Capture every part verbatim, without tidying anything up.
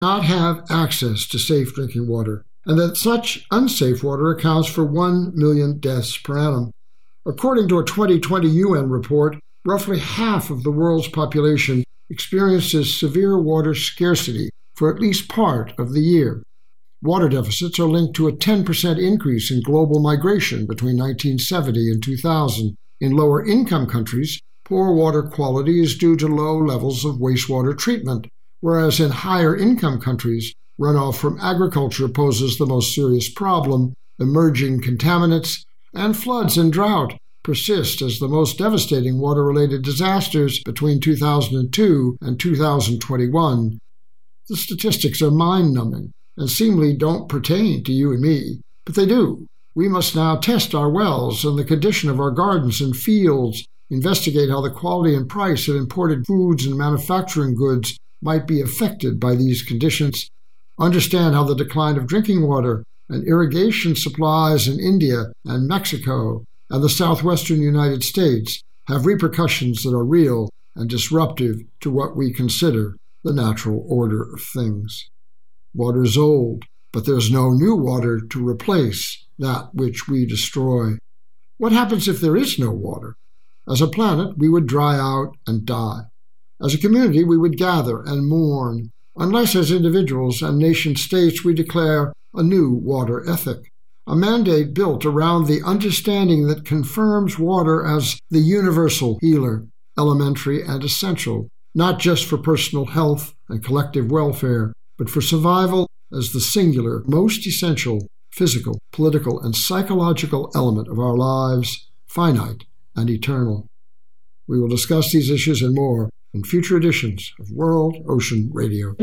not have access to safe drinking water, and that such unsafe water accounts for one million deaths per annum. According to a twenty twenty U N report, roughly half of the world's population experiences severe water scarcity for at least part of the year. Water deficits are linked to a ten percent increase in global migration between nineteen seventy and two thousand. In lower-income countries, poor water quality is due to low levels of wastewater treatment, whereas in higher-income countries, runoff from agriculture poses the most serious problem. Emerging contaminants and floods and drought persist as the most devastating water-related disasters between two thousand two and two thousand twenty-one. The statistics are mind-numbing and seemingly don't pertain to you and me, but they do. We must now test our wells and the condition of our gardens and fields, investigate how the quality and price of imported foods and manufacturing goods might be affected by these conditions, understand how the decline of drinking water and irrigation supplies in India and Mexico and the southwestern United States have repercussions that are real and disruptive to what we consider the natural order of things. Water is old, but there's no new water to replace that which we destroy. What happens if there is no water? As a planet, we would dry out and die. As a community, we would gather and mourn, unless as individuals and nation-states we declare a new water ethic, a mandate built around the understanding that confirms water as the universal healer, elementary and essential, not just for personal health and collective welfare, but for survival as the singular, most essential physical, political, and psychological element of our lives, finite and eternal. We will discuss these issues and more in future editions of World Ocean Radio.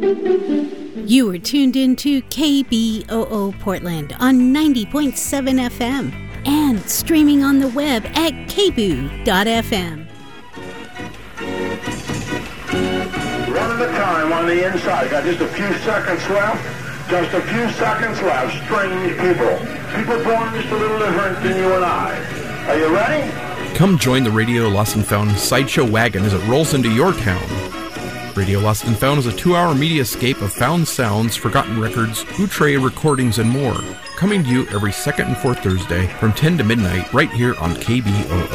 You are tuned into K B O O Portland on ninety point seven F M and streaming on the web at k b o o dot f m. One at a time on the inside. Got just a few seconds left. Just a few seconds left. Strange people. People born just a little different than you and I. Are you ready? Come join the Radio Lost and Found Sideshow Wagon as it rolls into your town. Radio Lost and Found is a two-hour mediascape of found sounds, forgotten records, Outre recordings, and more. Coming to you every second and fourth Thursday from ten to midnight right here on K B O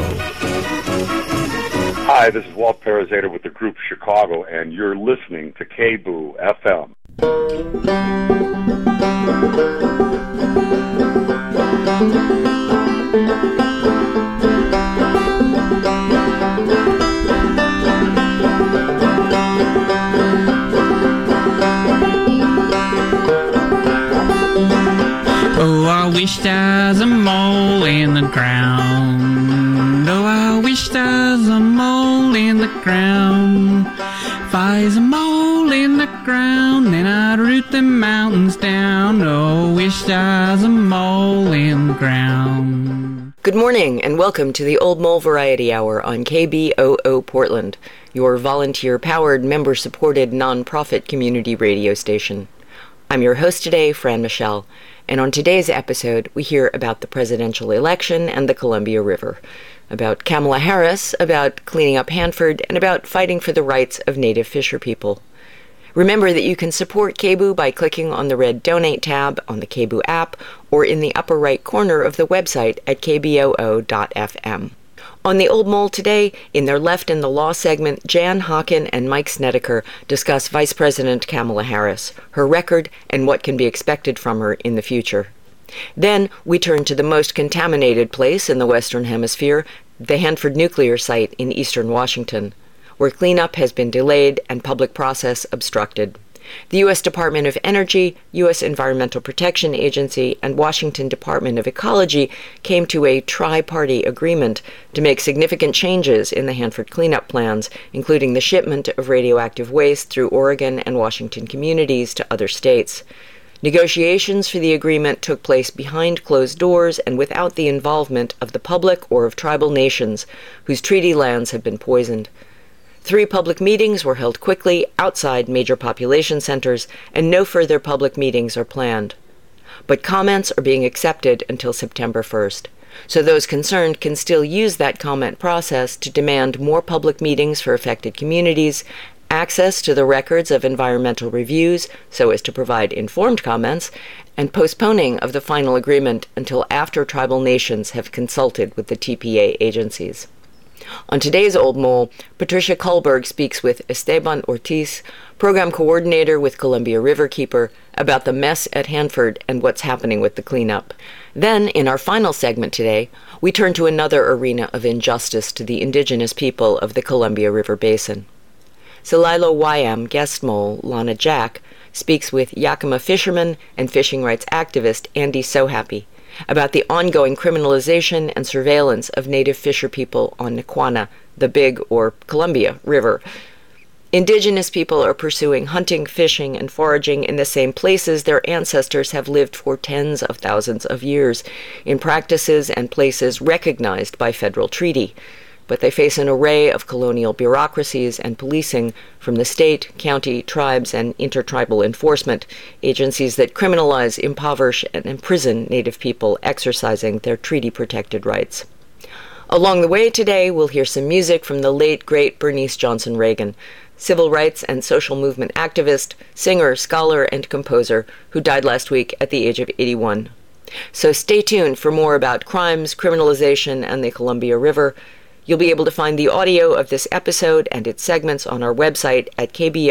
O. Hi, this is Walt Parazator with the group Chicago, and you're listening to K B O O F M. Oh, I wish there's a mole in the ground. Oh, I wish there's a mole in the ground. If I's a mole in the ground, then I'd root the mountains down. Oh, wish there's a mole in the ground. Good morning and welcome to the Old Mole Variety Hour on K B O O Portland, your volunteer-powered, member-supported, nonprofit community radio station. I'm your host today, Fran Michelle, and on today's episode, we hear about the presidential election and the Columbia River, about Kamala Harris, about cleaning up Hanford, and about fighting for the rights of Native fisher people. Remember that you can support K B O O by clicking on the red Donate tab on the K B O O app or in the upper right corner of the website at k b o o dot f m. On the Old Mole today, in their Left in the Law segment, Jan Hawken and Mike Snedeker discuss Vice President Kamala Harris, her record, and what can be expected from her in the future. Then we turn to the most contaminated place in the Western Hemisphere, the Hanford nuclear site in eastern Washington, where cleanup has been delayed and public process obstructed. The U S Department of Energy, U S Environmental Protection Agency, and Washington Department of Ecology came to a tri-party agreement to make significant changes in the Hanford cleanup plans, including the shipment of radioactive waste through Oregon and Washington communities to other states. Negotiations for the agreement took place behind closed doors and without the involvement of the public or of tribal nations, whose treaty lands had been poisoned. Three public meetings were held quickly outside major population centers, and no further public meetings are planned. But comments are being accepted until September first, so those concerned can still use that comment process to demand more public meetings for affected communities access to the records of environmental reviews so as to provide informed comments, and postponing of the final agreement until after tribal nations have consulted with the T P A agencies. On today's Old Mole, Patricia Kullberg speaks with Esteban Ortiz, program coordinator with Columbia Riverkeeper, about the mess at Hanford and what's happening with the cleanup. Then, in our final segment today, we turn to another arena of injustice to the indigenous people of the Columbia River Basin. Celilo Wyam guest mole Lana Jack speaks with Yakima fisherman and fishing rights activist Andy Sohappy about the ongoing criminalization and surveillance of native fisher people on Nikwana, the Big or Columbia River. Indigenous people are pursuing hunting, fishing, and foraging in the same places their ancestors have lived for tens of thousands of years, in practices and places recognized by federal treaty. But they face an array of colonial bureaucracies and policing from the state, county, tribes, and intertribal enforcement, agencies that criminalize, impoverish, and imprison Native people exercising their treaty-protected rights. Along the way today, we'll hear some music from the late, great Bernice Johnson Reagan, civil rights and social movement activist, singer, scholar, and composer who died last week at the age of eighty-one. So stay tuned for more about crimes, criminalization, and the Columbia River. You'll be able to find the audio of this episode and its segments on our website at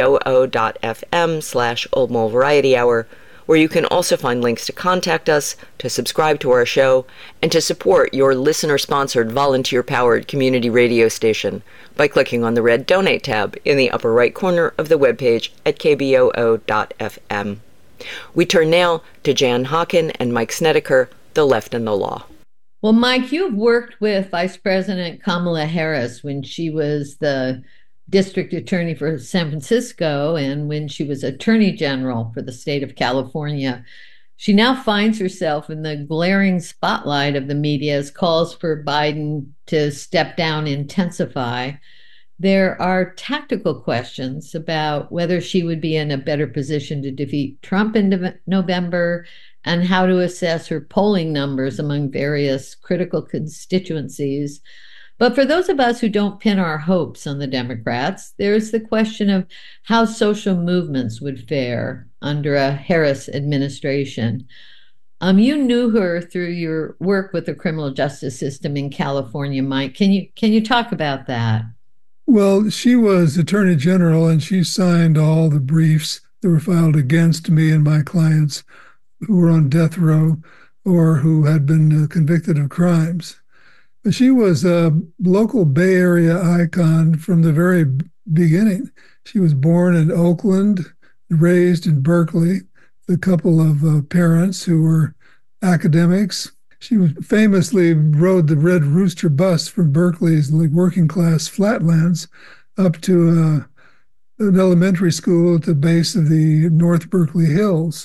kboo.fm slash Old Mole Variety Hour, where you can also find links to contact us, to subscribe to our show, and to support your listener-sponsored, volunteer-powered community radio station by clicking on the red Donate tab in the upper right corner of the webpage at k b o o dot f m. We turn now to Jan Hawken and Mike Snedeker, The Left and the Law. Well, Mike, you've worked with Vice President Kamala Harris when she was the district attorney for San Francisco and when she was attorney general for the state of California. She now finds herself in the glaring spotlight of the media as calls for Biden to step down, intensify. There are tactical questions about whether she would be in a better position to defeat Trump in November, and how to assess her polling numbers among various critical constituencies. But for those of us who don't pin our hopes on the Democrats, there's the question of how social movements would fare under a Harris administration. Um, you knew her through your work with the criminal justice system in California, Mike. Can you can you talk about that? Well, she was Attorney General, and she signed all the briefs that were filed against me and my clients who were on death row or who had been uh, convicted of crimes. But she was a local Bay Area icon from the very beginning. She was born in Oakland, raised in Berkeley, with a couple of uh, parents who were academics. She famously rode the Red Rooster bus from Berkeley's like working class flatlands up to uh, an elementary school at the base of the North Berkeley Hills.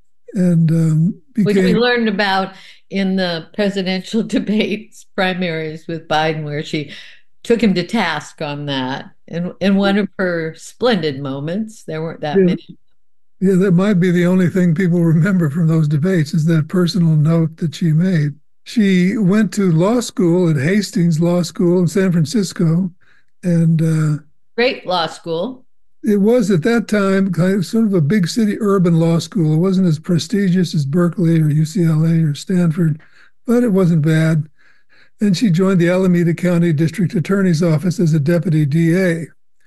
And um, became, which we learned about in the presidential debates primaries with Biden, where she took him to task on that. And in one of her splendid moments, there weren't that yeah, many. Yeah, that might be the only thing people remember from those debates is that personal note that she made. She went to law school at Hastings Law School in San Francisco, and uh, great law school. It was at that time kind of sort of a big city urban law school. It wasn't as prestigious as Berkeley or U C L A or Stanford, but it wasn't bad. And she joined the Alameda County District Attorney's Office as a deputy D A.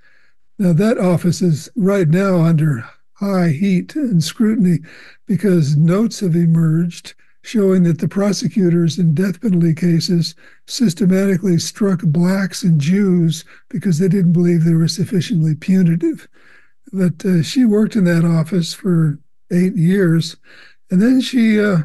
Now that office is right now under high heat and scrutiny because notes have emerged showing that the prosecutors in death penalty cases systematically struck blacks and Jews because they didn't believe they were sufficiently punitive. But uh, she worked in that office for eight years, and then she uh,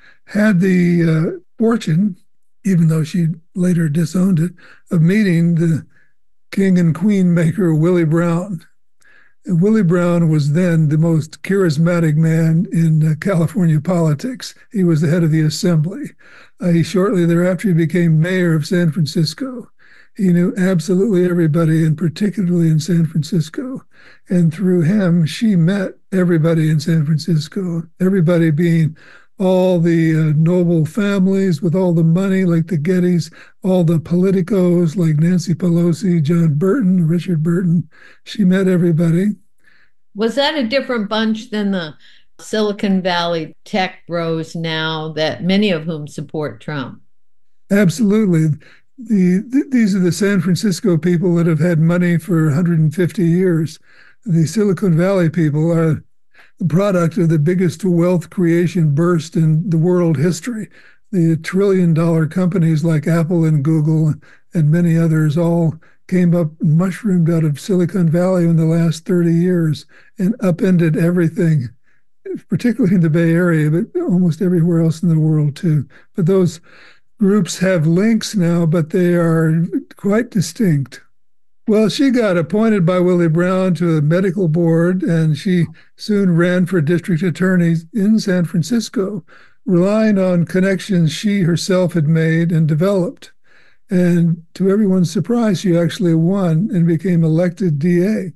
had the uh, fortune, even though she later disowned it, of meeting the king and queen maker Willie Brown. And Willie Brown was then the most charismatic man in uh, California politics. He was the head of the assembly. Uh, he shortly thereafter he became mayor of San Francisco. He knew absolutely everybody, and particularly in San Francisco. And through him, she met everybody in San Francisco, everybody being all the uh, noble families with all the money, like the Gettys, all the politicos like Nancy Pelosi, John Burton, Richard Burton. She met everybody. Was that a different bunch than the Silicon Valley tech bros now, that many of whom support Trump? Absolutely. The, th- these are the San Francisco people that have had money for one hundred fifty years. The Silicon Valley people are the product of the biggest wealth creation burst in the world history. The trillion dollar companies like Apple and Google and many others all came up mushroomed out of Silicon Valley in the last thirty years and upended everything, particularly in the Bay Area, but almost everywhere else in the world too. But those groups have links now, but they are quite distinct. Well, she got appointed by Willie Brown to a medical board, and she soon ran for district attorney in San Francisco, relying on connections she herself had made and developed. And to everyone's surprise, she actually won and became elected D A.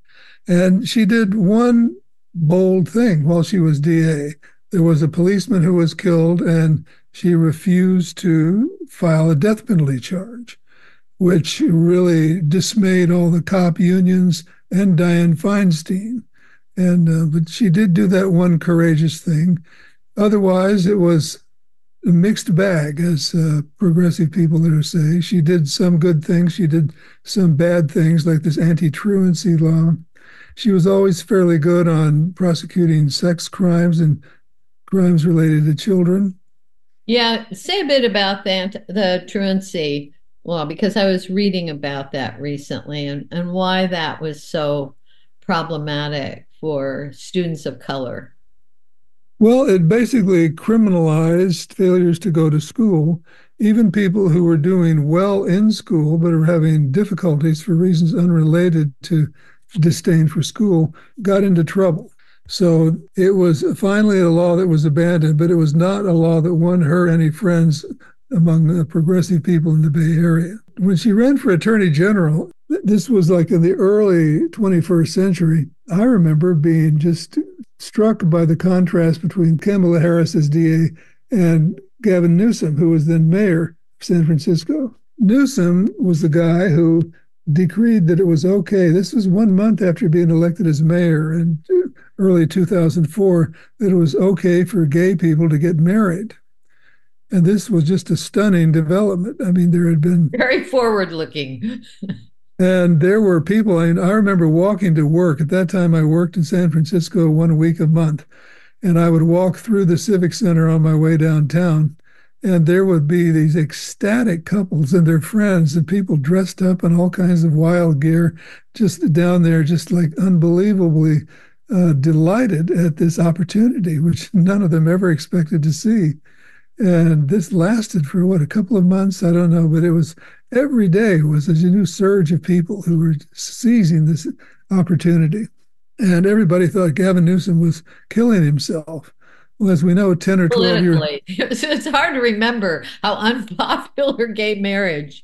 And she did one bold thing while she was D A. There was a policeman who was killed, and she refused to file a death penalty charge, which really dismayed all the cop unions and Dianne Feinstein. And uh, but she did do that one courageous thing. Otherwise, it was a mixed bag, as uh, progressive people there say. She did some good things. She did some bad things, like this anti-truancy law. She was always fairly good on prosecuting sex crimes and crimes related to children. Yeah, say a bit about that, the truancy law, because I was reading about that recently, and, and why that was so problematic for students of color. Well, it basically criminalized failures to go to school. Even people who were doing well in school but are having difficulties for reasons unrelated to disdain for school got into trouble. So it was finally a law that was abandoned, but it was not a law that won her any friends among the progressive people in the Bay Area. When she ran for attorney general, this was like in the early twenty-first century, I remember being just struck by the contrast between Kamala Harris as D A and Gavin Newsom, who was then mayor of San Francisco. Newsom was the guy who decreed that it was okay. This was one month after being elected as mayor in early two thousand four, that it was okay for gay people to get married. And this was just a stunning development. I mean, there had been... Very forward-looking. And there were people, I, mean, I remember walking to work. At that time, I worked in San Francisco one week a month. And I would walk through the Civic Center on my way downtown. And there would be these ecstatic couples and their friends and people dressed up in all kinds of wild gear, just down there, just like unbelievably uh, delighted at this opportunity, which none of them ever expected to see. And this lasted for, what, a couple of months? I don't know, but it was every day was a new surge of people who were seizing this opportunity. And everybody thought Gavin Newsom was killing himself. Well, as we know, ten or twelve years... It's hard to remember how unpopular gay marriage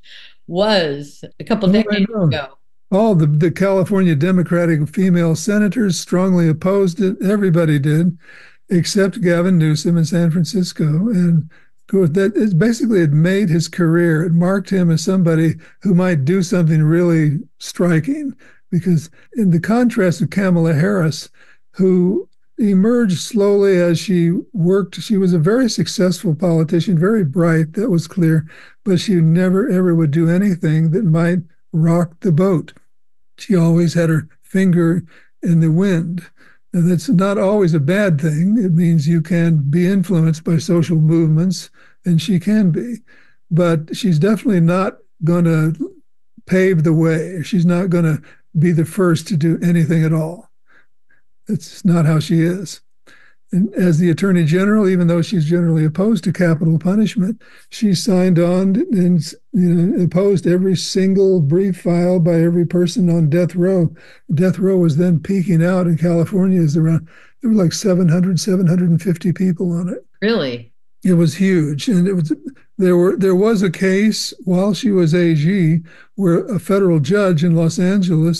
was a couple of decades ago. All the, the California Democratic female senators strongly opposed it. Everybody did, except Gavin Newsom in San Francisco. And of course, that is basically it made his career. It marked him as somebody who might do something really striking. Because in the contrast of Kamala Harris, who emerged slowly as she worked, she was a very successful politician, very bright, that was clear, but she never, ever would do anything that might rock the boat. She always had her finger in the wind. And that's not always a bad thing. It means you can be influenced by social movements, and she can be. But she's definitely not going to pave the way. She's not going to be the first to do anything at all. That's not how she is. And as the Attorney General, even though she's generally opposed to capital punishment, she signed on and, you know, opposed every single brief filed by every person on death row. Death row was then peaking out in California. Is around there were like seven hundred, seven hundred fifty people on it. Really? It was huge, and it was there were there was a case while she was A G where a federal judge in Los Angeles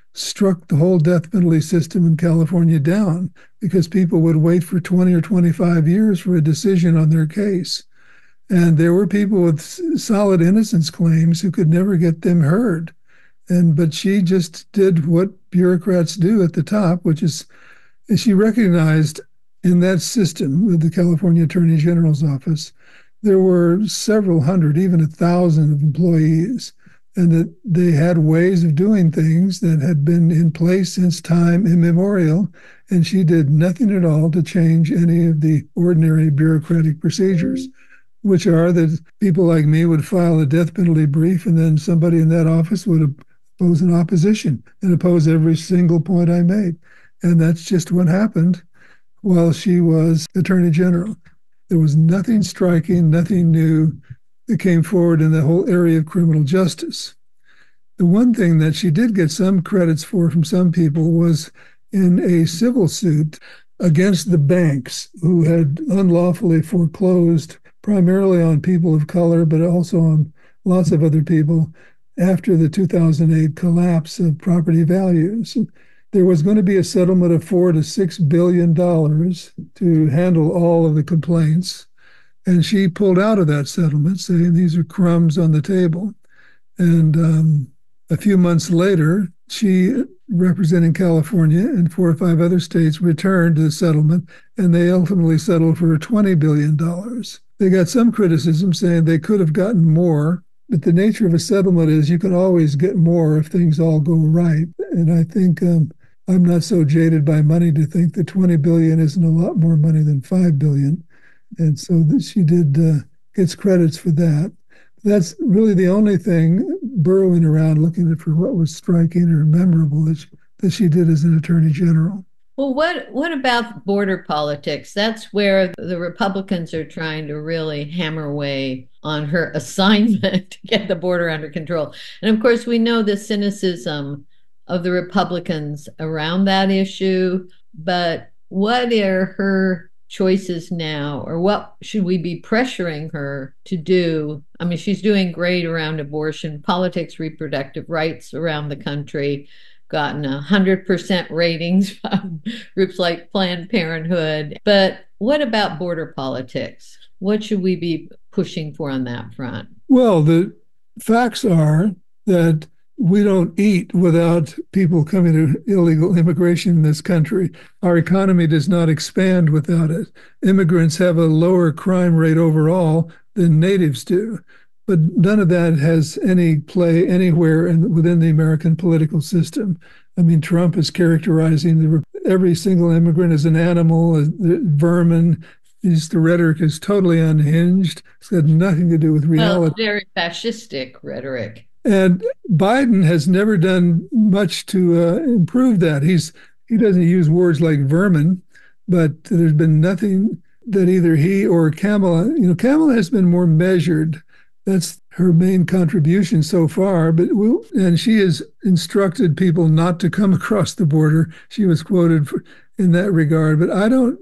struck the whole death penalty system in California down because people would wait for twenty or twenty-five years for a decision on their case. And there were people with solid innocence claims who could never get them heard. And but she just did what bureaucrats do at the top, which is she recognized in that system with the California Attorney General's office, there were several hundred, even a thousand of employees, and that they had ways of doing things that had been in place since time immemorial, and she did nothing at all to change any of the ordinary bureaucratic procedures, which are that people like me would file a death penalty brief, and then somebody in that office would oppose an opposition and oppose every single point I made. And that's just what happened while she was Attorney General. There was nothing striking, nothing new that came forward in the whole area of criminal justice. The one thing that she did get some credits for from some people was in a civil suit against the banks who had unlawfully foreclosed primarily on people of color, but also on lots of other people after the two thousand eight collapse of property values. There was going to be a settlement of four to six billion dollars to handle all of the complaints. And she pulled out of that settlement, saying these are crumbs on the table. And um, a few months later, she, representing California and four or five other states, returned to the settlement, and they ultimately settled for twenty billion dollars. They got some criticism saying they could have gotten more, but the nature of a settlement is you can always get more if things all go right. And I think um, I'm not so jaded by money to think that twenty billion dollars isn't a lot more money than five billion dollars. And so that she did uh, gets credits for that. That's really the only thing, burrowing around looking at for what was striking or memorable that she, that she did as an attorney general. Well, what what about border politics? That's where the Republicans are trying to really hammer away on her assignment to get the border under control. And of course, we know the cynicism of the Republicans around that issue. But what are her choices now, or what should we be pressuring her to do? I mean, she's doing great around abortion, politics, reproductive rights around the country, gotten a hundred percent ratings from groups like Planned Parenthood. But what about border politics? What should we be pushing for on that front? Well, the facts are that we don't eat without people coming to illegal immigration in this country. Our economy does not expand without it. Immigrants have a lower crime rate overall than natives do, but none of that has any play anywhere in, within the American political system. I mean, Trump is characterizing the, every single immigrant as an animal, as vermin. His, the rhetoric is totally unhinged. It's got nothing to do with reality. Well, very fascistic rhetoric. And Biden has never done much to uh, improve that. He's he doesn't use words like vermin, but there's been nothing that either he or Kamala, you know, Kamala has been more measured. That's her main contribution so far. But we'll, and she has instructed people not to come across the border. She was quoted for, in that regard. But I don't.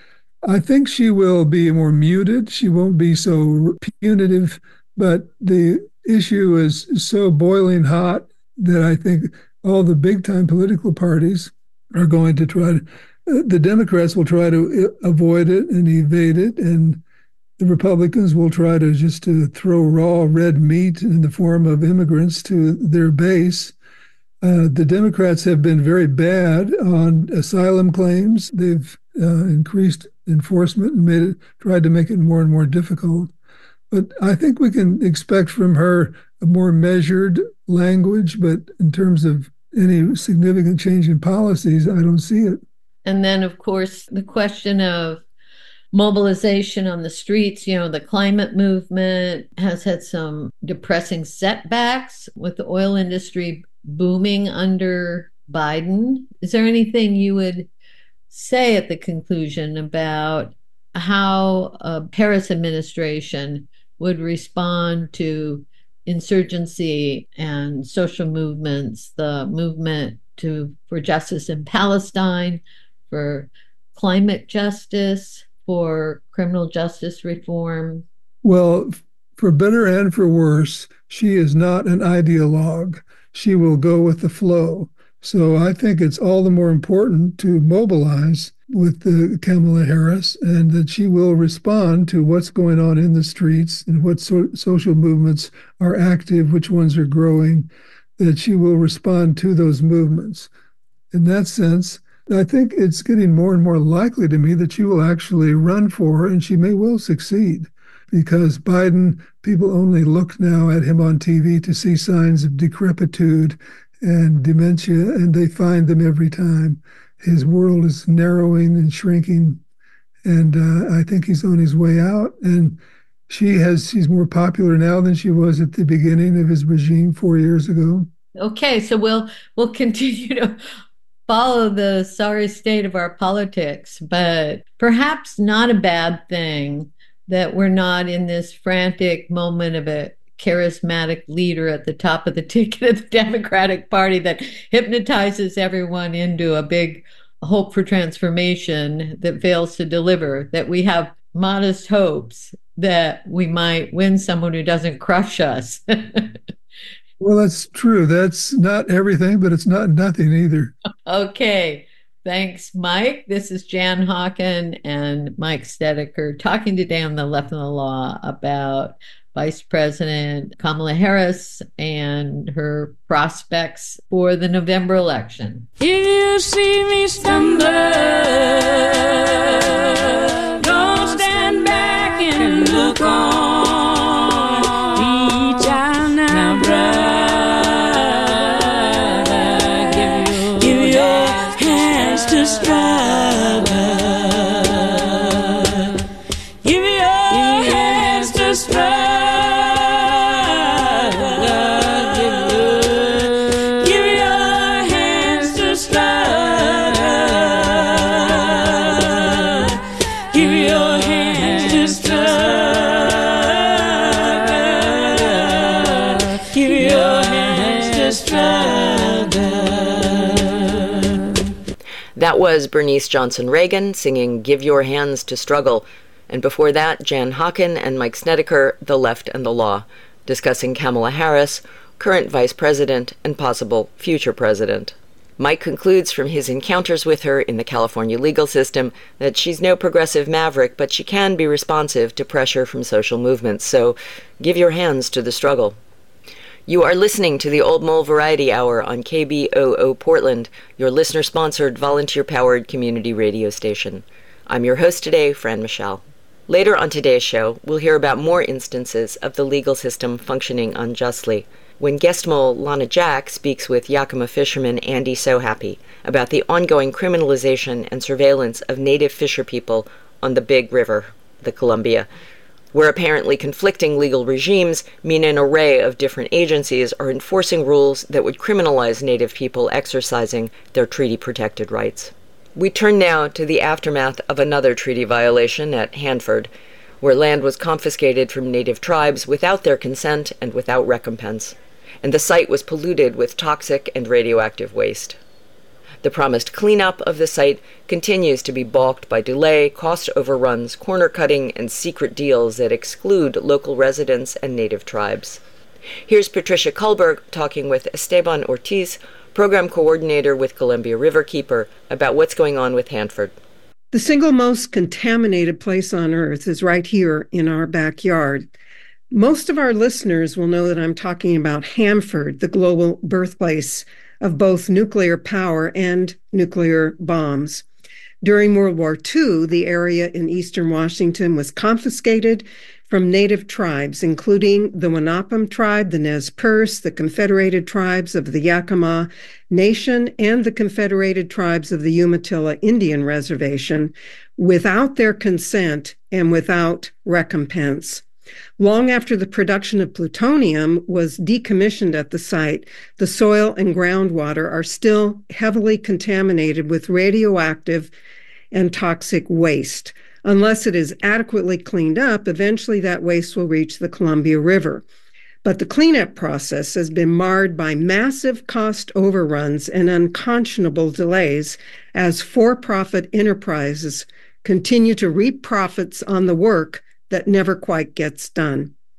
I think she will be more muted. She won't be so punitive. But the issue is so boiling hot that I think all the big-time political parties are going to try to, uh, the Democrats will try to avoid it and evade it, and the Republicans will try to just to throw raw red meat in the form of immigrants to their base. Uh, the Democrats have been very bad on asylum claims. They've uh, increased enforcement and made it, tried to make it more and more difficult. But I think we can expect from her a more measured language, but in terms of any significant change in policies, I don't see it. And then, of course, the question of mobilization on the streets, you know, the climate movement has had some depressing setbacks with the oil industry booming under Biden. Is there anything you would say at the conclusion about how a Harris administration would respond to insurgency and social movements, the movement to for justice in Palestine, for climate justice, for criminal justice reform? Well, for better and for worse, she is not an ideologue. She will go with the flow. So I think it's all the more important to mobilize with the Kamala Harris, and that she will respond to what's going on in the streets and what so- social movements are active, which ones are growing, that she will respond to those movements. In that sense, I think it's getting more and more likely to me that she will actually run for, and she may well succeed, because Biden, people only look now at him on T V to see signs of decrepitude and dementia, and they find them every time. His world is narrowing and shrinking, and uh, I think he's on his way out. And she has she's more popular now than she was at the beginning of his regime four years ago. Okay, so we'll we'll continue to follow the sorry state of our politics, but perhaps not a bad thing that we're not in this frantic moment of a charismatic leader at the top of the ticket of the Democratic Party that hypnotizes everyone into a big hope for transformation that fails to deliver, that we have modest hopes that we might win someone who doesn't crush us. Well, that's true. That's not everything, but it's not nothing either. Okay. Thanks, Mike. This is Jan Hawken and Mike Snedeker talking today on The Left and the Law about Vice President Kamala Harris and her prospects for the November election. If you see me stumble, don't stand back and look on. Reach out now, brother. Give, give your hands to struggle. Give your hands to struggle. That was Bernice Johnson Reagan singing Give Your Hands to Struggle. And before that, Jan Hawken and Mike Snedeker, The Left and the Law, discussing Kamala Harris, current vice president and possible future president. Mike concludes from his encounters with her in the California legal system that she's no progressive maverick, but she can be responsive to pressure from social movements. So give your hands to the struggle. You are listening to the Old Mole Variety Hour on K B O O Portland, your listener-sponsored, volunteer-powered community radio station. I'm your host today, Fran Michelle. Later on today's show, we'll hear about more instances of the legal system functioning unjustly, when guest mole Lana Jack speaks with Yakima fisherman Andy So Happy about the ongoing criminalization and surveillance of native fisher people on the Big River, the Columbia, where apparently conflicting legal regimes mean an array of different agencies are enforcing rules that would criminalize Native people exercising their treaty-protected rights. We turn now to the aftermath of another treaty violation at Hanford, where land was confiscated from Native tribes without their consent and without recompense, and the site was polluted with toxic and radioactive waste. The promised cleanup of the site continues to be balked by delay, cost overruns, corner cutting, and secret deals that exclude local residents and native tribes. Here's Patricia Kullberg talking with Esteban Ortiz, program coordinator with Columbia Riverkeeper, about what's going on with Hanford. The single most contaminated place on Earth is right here in our backyard. Most of our listeners will know that I'm talking about Hanford, the global birthplace of both nuclear power and nuclear bombs. During World War Two, the area in eastern Washington was confiscated from native tribes, including the Wanapum tribe, the Nez Perce, the Confederated Tribes of the Yakima Nation, and the Confederated Tribes of the Umatilla Indian Reservation, without their consent and without recompense. Long after the production of plutonium was decommissioned at the site, the soil and groundwater are still heavily contaminated with radioactive and toxic waste. Unless it is adequately cleaned up, eventually that waste will reach the Columbia River. But the cleanup process has been marred by massive cost overruns and unconscionable delays as for-profit enterprises continue to reap profits on the work that never quite gets done.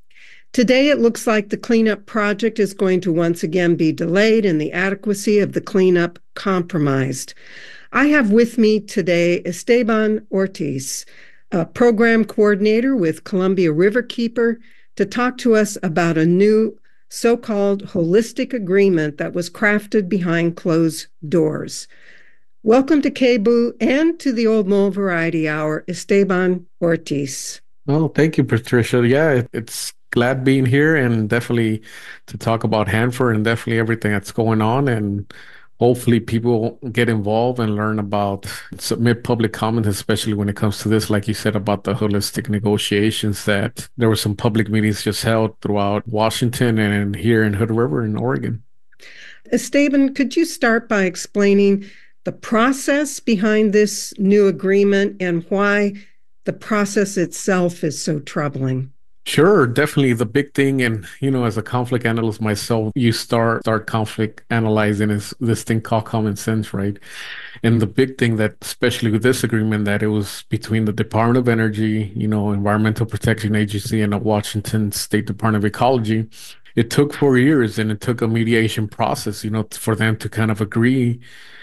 Today, it looks like the cleanup project is going to once again be delayed and the adequacy of the cleanup compromised. I have with me today Esteban Ortiz, a program coordinator with Columbia Riverkeeper, to talk to us about a new so-called holistic agreement that was crafted behind closed doors. Welcome to K B O O and to the Old Mole Variety Hour, Esteban Ortiz. Oh, thank you, Patricia. Yeah, it's glad being here and definitely to talk about Hanford and definitely everything that's going on. And hopefully people get involved and learn about, submit public comments, especially when it comes to this, like you said, about the holistic negotiations, that there were some public meetings just held throughout Washington and here in Hood River in Oregon. Esteban, could you start by explaining the process behind this new agreement and why the process itself is so troubling? Sure, definitely the big thing, and you know, as a conflict analyst myself, you start start conflict analyzing is this thing called common sense, right? And the big thing that, especially with this agreement, that it was between the Department of Energy, you know, Environmental Protection Agency, and the Washington State Department of Ecology. It took four years, and it took a mediation process, you know, for them to kind of agree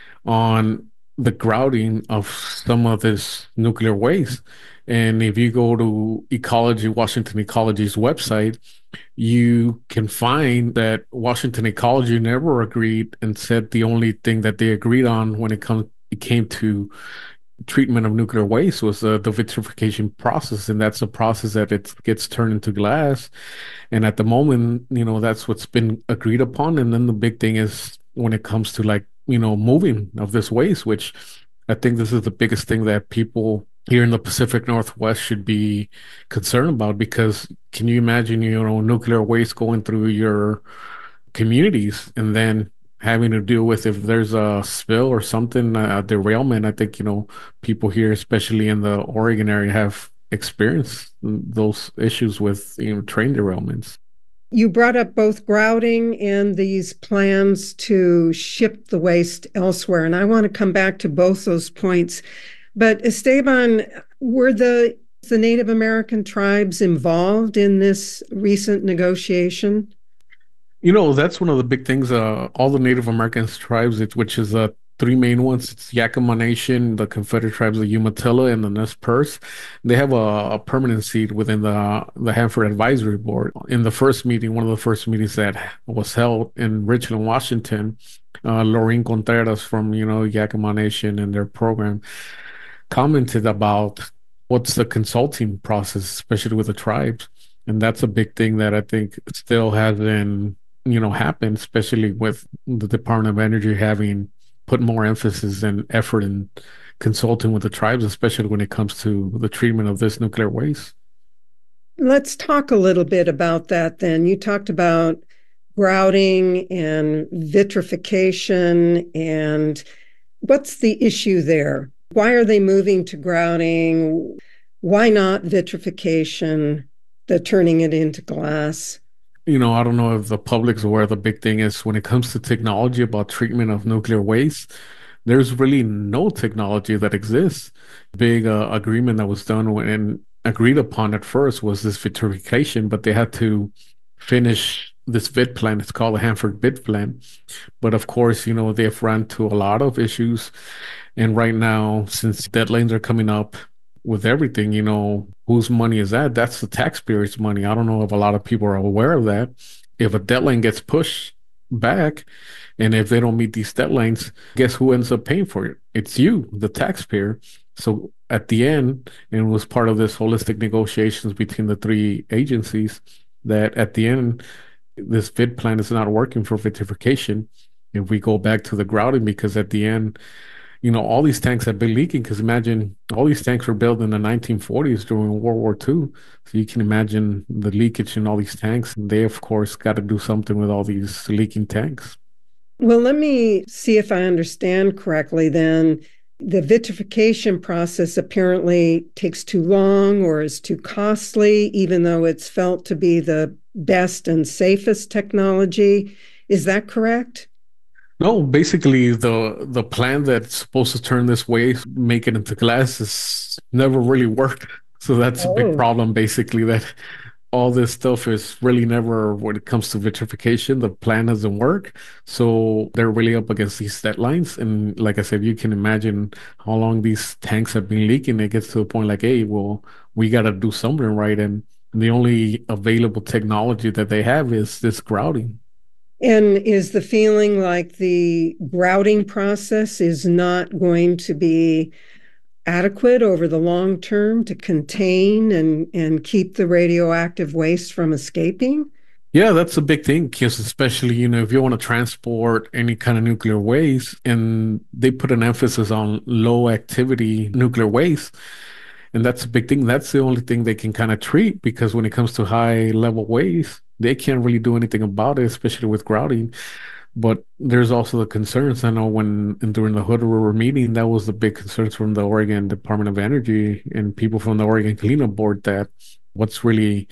on the grouting of some of this nuclear waste. And if you go to Ecology, Washington Ecology's website, you can find that Washington Ecology never agreed and said the only thing that they agreed on when it, come, it came to treatment of nuclear waste was uh, the vitrification process. And that's a process that it gets turned into glass. And at the moment, you know, that's what's been agreed upon. And then the big thing is when it comes to like, you know, moving of this waste, which I think this is the biggest thing that people here in the Pacific Northwest should be concerned about, because can you imagine, you know, nuclear waste going through your communities and then having to deal with if there's a spill or something, a derailment? I think, you know, people here, especially in the Oregon area, have experienced those issues with, you know, train derailments. You brought up both grouting and these plans to ship the waste elsewhere, and I want to come back to both those points. But Esteban, were the the Native American tribes involved in this recent negotiation? You know, that's one of the big things. Uh, all the Native American tribes, it, which is uh, three main ones. It's Yakima Nation, the Confederate tribes of Umatilla, and the Nez Perce. They have a, a permanent seat within the the Hanford Advisory Board. In the first meeting, one of the first meetings that was held in Richland, Washington, uh, Lorraine Contreras from, you know, Yakima Nation and their program commented about what's the consulting process, especially with the tribes. And that's a big thing that I think still hasn't, you know, happened, especially with the Department of Energy having put more emphasis and effort in consulting with the tribes, especially when it comes to the treatment of this nuclear waste. Let's talk a little bit about that then. You talked about grouting and vitrification, and what's the issue there? Why are they moving to grouting? Why not vitrification, the turning it into glass? You know, I don't know if the public's aware, the big thing is when it comes to technology about treatment of nuclear waste, there's really no technology that exists. Big uh, agreement that was done when, and agreed upon at first was this vitrification, but they had to finish this vit plan. It's called the Hanford Vit Plan. But of course, you know, they've run to a lot of issues. And right now, since deadlines are coming up with everything, you know, whose money is that? That's the taxpayers' money. I don't know if a lot of people are aware of that. If a deadline gets pushed back, and if they don't meet these deadlines, guess who ends up paying for it? It's you, the taxpayer. So at the end, and it was part of this holistic negotiations between the three agencies, that at the end, this vit plan is not working for vitrification. If we go back to the grouting, because at the end, you know, all these tanks have been leaking, because imagine all these tanks were built in the nineteen forties during World War Two. So you can imagine the leakage in all these tanks. And they, of course, got to do something with all these leaking tanks. Well, let me see if I understand correctly then. The vitrification process apparently takes too long or is too costly, even though it's felt to be the best and safest technology. Is that correct? No, basically the the plan that's supposed to turn this waste, make it into glass, has never really worked. So that's oh. a big problem, basically, that all this stuff is really never, when it comes to vitrification, the plan doesn't work. So they're really up against these deadlines. And like I said, you can imagine how long these tanks have been leaking. It gets to a point like, hey, well, we got to do something right. And the only available technology that they have is this grouting. And is the feeling like the grouting process is not going to be adequate over the long term to contain and, and keep the radioactive waste from escaping? Yeah, that's a big thing, because especially, you know, if you want to transport any kind of nuclear waste, and they put an emphasis on low activity nuclear waste, and that's a big thing. That's the only thing they can kind of treat, because when it comes to high level waste, they can't really do anything about it, especially with grouting. But there's also the concerns. I know when during the Hood River meeting, that was the big concerns from the Oregon Department of Energy and people from the Oregon Cleanup Board, that what's really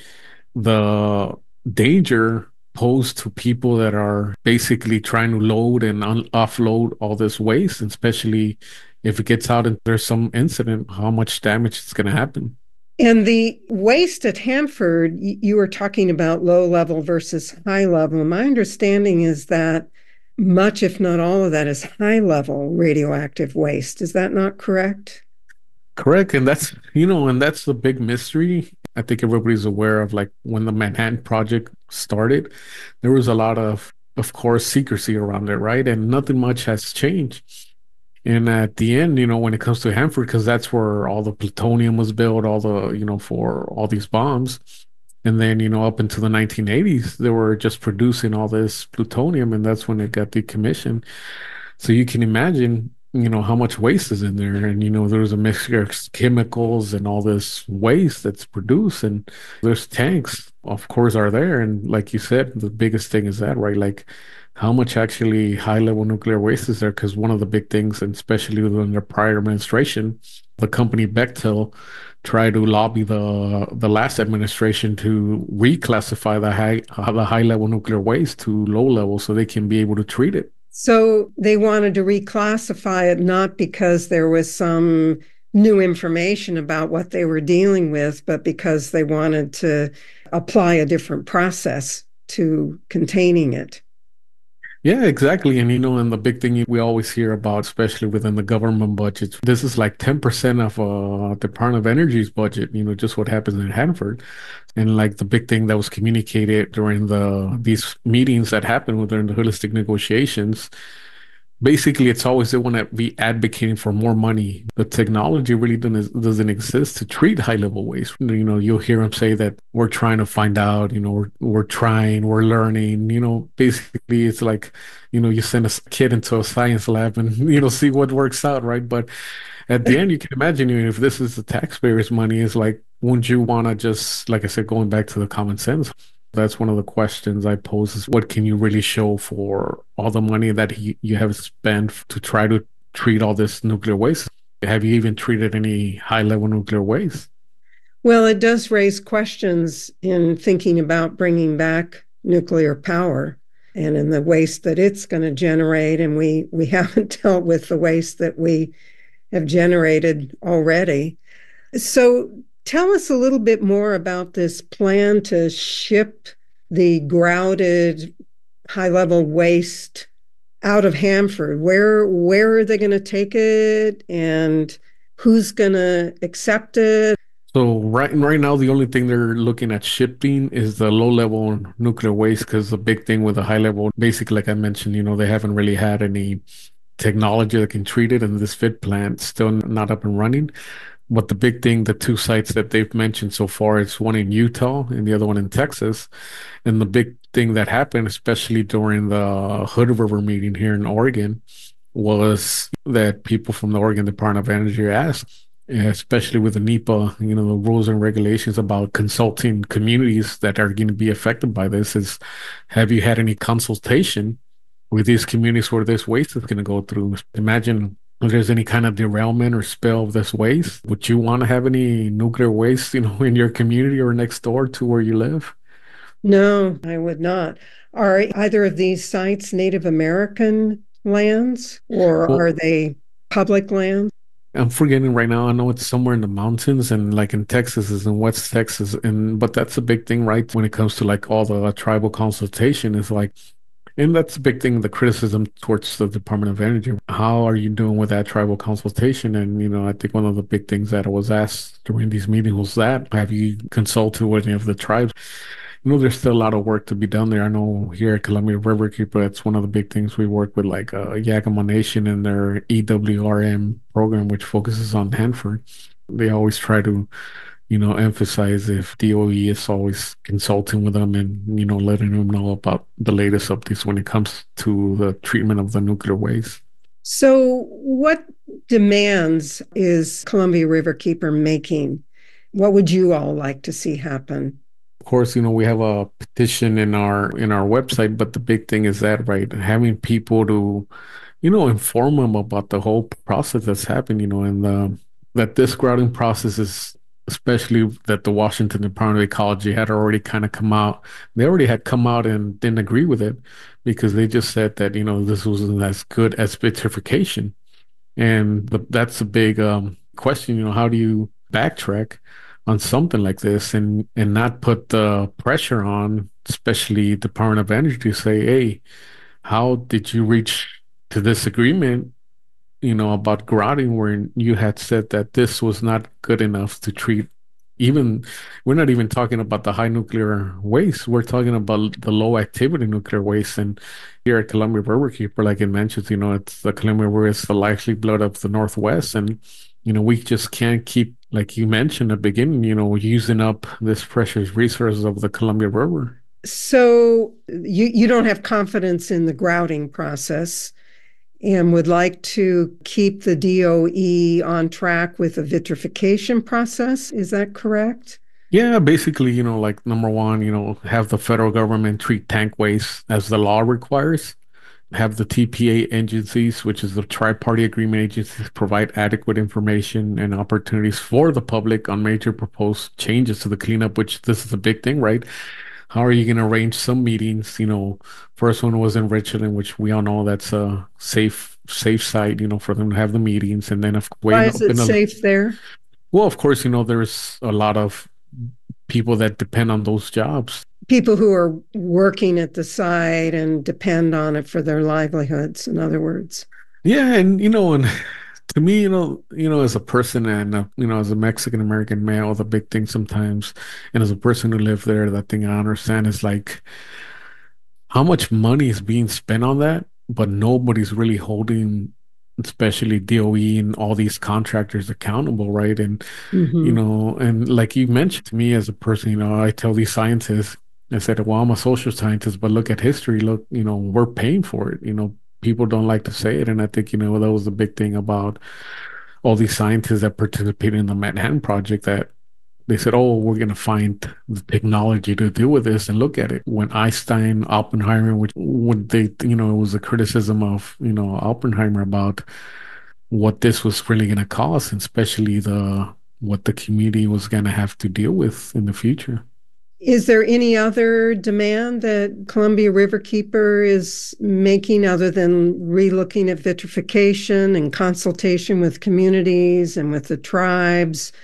the danger posed to people that are basically trying to load and un- offload all this waste, and especially if it gets out and there's some incident, how much damage is going to happen. And the waste at Hanford, you were talking about low level versus high level. My understanding is that much, if not all of that, is high level radioactive waste. Is that not correct? Correct. And that's, you know, and that's the big mystery. I think everybody's aware of, like, when the Manhattan Project started, there was a lot of, of course, secrecy around it, right? And nothing much has changed. And at the end, you know, when it comes to Hanford, because that's where all the plutonium was built, all the, you know, for all these bombs. And then, you know, up into the nineteen eighties, they were just producing all this plutonium, and that's when it got decommissioned. So you can imagine, you know, how much waste is in there. And, you know, there's a mixture of chemicals and all this waste that's produced. And there's tanks, of course, are there. And like you said, the biggest thing is that, right? Like, how much actually high-level nuclear waste is there? Because one of the big things, and especially within the prior administration, the company Bechtel tried to lobby the the last administration to reclassify the high uh, the high-level nuclear waste to low level so they can be able to treat it. So they wanted to reclassify it not because there was some new information about what they were dealing with, but because they wanted to apply a different process to containing it. Yeah, exactly. And, you know, and the big thing we always hear about, especially within the government budgets, this is like ten percent of uh Department of Energy's budget, you know, just what happens in Hanford. And like the big thing that was communicated during the these meetings that happened during the holistic negotiations, basically, it's always they want to be advocating for more money. The technology really doesn't, doesn't exist to treat high-level waste. You know, you'll hear them say that we're trying to find out, you know, we're, we're trying, we're learning, you know, basically it's like, you know, you send a kid into a science lab and, you know, see what works out, right? But at the end, you can imagine, you know, if this is the taxpayers' money, it's like, wouldn't you want to just, like I said, going back to the common sense, that's one of the questions I pose is what can you really show for all the money that he, you have spent to try to treat all this nuclear waste? Have you even treated any high-level nuclear waste? Well, it does raise questions in thinking about bringing back nuclear power and in the waste that it's going to generate. And we, we haven't dealt with the waste that we have generated already. So tell us a little bit more about this plan to ship the grouted high-level waste out of Hanford. Where where are they going to take it, and who's going to accept it? So right right now, the only thing they're looking at shipping is the low-level nuclear waste, because the big thing with the high-level, basically, like I mentioned, you know, they haven't really had any technology that can treat it, and this F I T plant still not up and running. But the big thing, the two sites that they've mentioned so far, is one in Utah and the other one in Texas. And the big thing that happened, especially during the Hood River meeting here in Oregon, was that people from the Oregon Department of Energy asked, especially with the NEPA, you know, the rules and regulations about consulting communities that are going to be affected by this, is have you had any consultation with these communities where this waste is going to go through? Imagine if there's any kind of derailment or spill of this waste, would you want to have any nuclear waste, you know, in your community or next door to where you live? No, I would not. Are either of these sites Native American lands, or Well, are they public lands? I'm forgetting right now. I know it's somewhere in the mountains, and like in Texas is in West Texas. And but that's a big thing, right? When it comes to like all the uh, tribal consultation is like, and that's a big thing, the criticism towards the Department of Energy. How are you doing with that tribal consultation? And, you know, I think one of the big things that was asked during these meetings was that, have you consulted with any of the tribes? You know, there's still a lot of work to be done there. I know here at Columbia Riverkeeper, that's one of the big things. We work with like uh, Yakima Nation and their E W R M program, which focuses on Hanford. They always try to, you know, emphasize if D O E is always consulting with them and, you know, letting them know about the latest updates when it comes to the treatment of the nuclear waste. So what demands is Columbia Riverkeeper making? What would you all like to see happen? Of course, you know, we have a petition in our in our website, but the big thing is that, right, having people to, you know, inform them about the whole process that's happened, you know, and the, that this grouting process is, especially that the Washington Department of Ecology had already kind of come out. They already had come out and didn't agree with it because they just said that, you know, this wasn't as good as vitrification. And the, that's a big um, question, you know, how do you backtrack on something like this and and not put the pressure on, especially Department of Energy, to say, hey, how did you reach to this agreement, you know, about grouting, where you had said that this was not good enough to treat even, we're not even talking about the high nuclear waste, we're talking about the low activity nuclear waste. And here at Columbia Riverkeeper, like it mentions, you know, it's the Columbia River is the lifeblood of the Northwest. And, you know, we just can't keep, like you mentioned at the beginning, you know, using up this precious resources of the Columbia River. So you, you don't have confidence in the grouting process and would like to keep the D O E on track with the vitrification process. Is that correct? Yeah, basically, you know, like number one, you know, have the federal government treat tank waste as the law requires. Have the T P A agencies, which is the tri-party agreement agencies, provide adequate information and opportunities for the public on major proposed changes to the cleanup, which this is a big thing, right? How are you going to arrange some meetings? You know, first one was in Richland, which we all know that's a safe, safe site, you know, for them to have the meetings. And then, of course, why is it safe there? Well, of course, you know, there's a lot of people that depend on those jobs. People who are working at the site and depend on it for their livelihoods, in other words. Yeah, and, you know, and to me, you know, you know, as a person and, uh, you know, as a Mexican-American male, the big thing sometimes, and as a person who lived there, that thing I understand is like how much money is being spent on that, but nobody's really holding, especially D O E and all these contractors accountable, right? And, mm-hmm. you know, and like you mentioned to me as a person, you know, I tell these scientists, I said, well, I'm a social scientist, but look at history. Look, you know, we're paying for it. You know, people don't like to say it. And I think, you know, that was the big thing about all these scientists that participated in the Manhattan Project, that they said, oh, we're going to find the technology to deal with this, and look at it. When Einstein, Oppenheimer, which when they, you know, it was a criticism of, you know, Oppenheimer about what this was really going to cost, and especially the, what the community was going to have to deal with in the future. Is there any other demand that Columbia Riverkeeper is making other than relooking at vitrification and consultation with communities and with the tribes,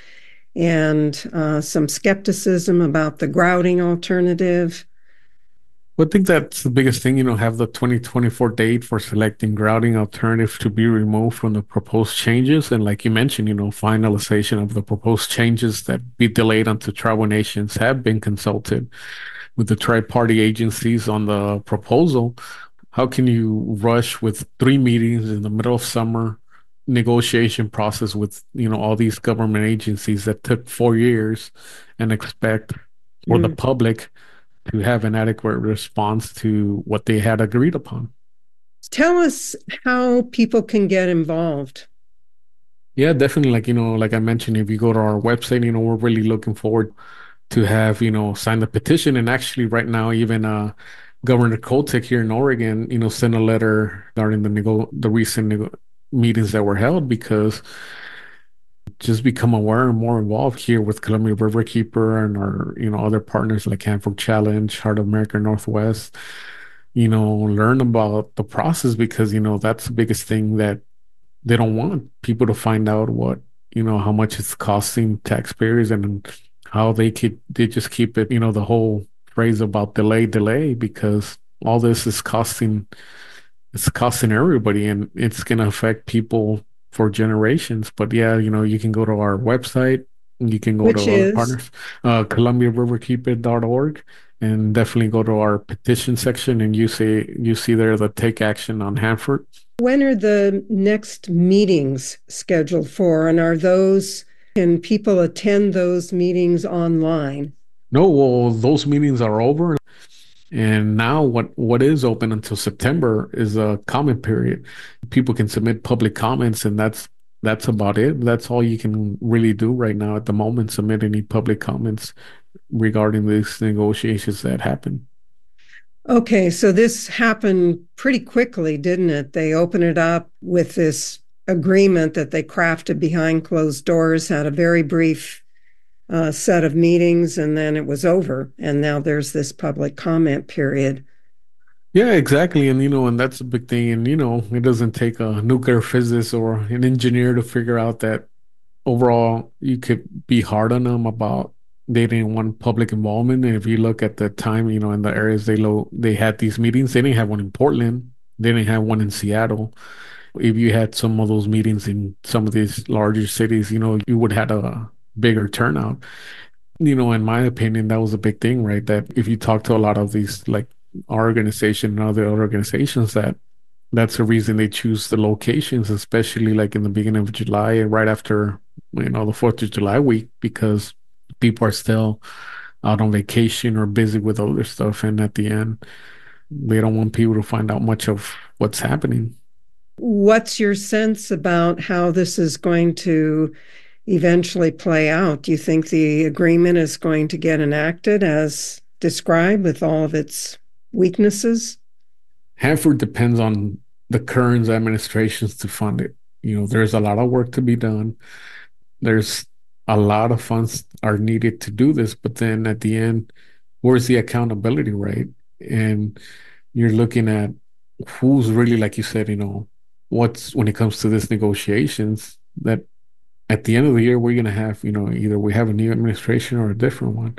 and uh, some skepticism about the grouting alternative? Well, I think that's the biggest thing, you know, have the twenty twenty-four date for selecting grouting alternative to be removed from the proposed changes. And like you mentioned, you know, finalization of the proposed changes that be delayed until tribal nations have been consulted with the tri-party agencies on the proposal. How can you rush with three meetings in the middle of summer, negotiation process with, you know, all these government agencies that took four years, and expect for mm. the public to have an adequate response to what they had agreed upon? Tell us how people can get involved. Yeah, definitely. Like, you know, like I mentioned, if you go to our website, you know, we're really looking forward to have, you know, sign the petition. And actually right now, even uh, Governor Kotek here in Oregon, you know, sent a letter regarding the nego- the recent nego- meetings that were held, because just become aware and more involved here with Columbia Riverkeeper and our, you know, other partners like Hanford Challenge, Heart of America Northwest, you know, learn about the process, because, you know, that's the biggest thing that they don't want people to find out what, you know, how much it's costing taxpayers and how they could, they just keep it, you know, the whole phrase about delay, delay, because all this is costing, it's costing everybody and it's going to affect people for generations. But yeah, you know, you can go to our website, you can go Which to is? our partners, uh, Columbia River Keeper dot org, and definitely go to our petition section and you see, you see there the take action on Hanford. When are the next meetings scheduled for? And are those, can people attend those meetings online? No, well, those meetings are over. And now what, what is open until September is a comment period. People can submit public comments, and that's that's about it. That's all you can really do right now at the moment, submit any public comments regarding these negotiations that happen. Okay, so this happened pretty quickly, didn't it? They opened it up with this agreement that they crafted behind closed doors, had a very brief uh, set of meetings, and then it was over. And now there's this public comment period. Yeah, exactly. And, you know, and that's a big thing. And, you know, it doesn't take a nuclear physicist or an engineer to figure out that overall you could be hard on them about they didn't want public involvement. And if you look at the time, you know, in the areas they lo- they had these meetings, they didn't have one in Portland. They didn't have one in Seattle. If you had some of those meetings in some of these larger cities, you know, you would have had a bigger turnout. You know, in my opinion, that was a big thing, right? That if you talk to a lot of these, like our organization and other organizations, that that's the reason they choose the locations, especially like in the beginning of July and right after, you know, the fourth of July week, because people are still out on vacation or busy with other stuff. And at the end, they don't want people to find out much of what's happening. What's your sense about how this is going to eventually play out? Do you think the agreement is going to get enacted as described with all of its weaknesses? Hanford depends on the current administrations to fund it. You know, there's a lot of work to be done. There's a lot of funds are needed to do this, but then at the end, where's the accountability, right? And you're looking at who's really, like you said, you know, what's when it comes to this negotiations, that at the end of the year, we're going to have, you know, either we have a new administration or a different one,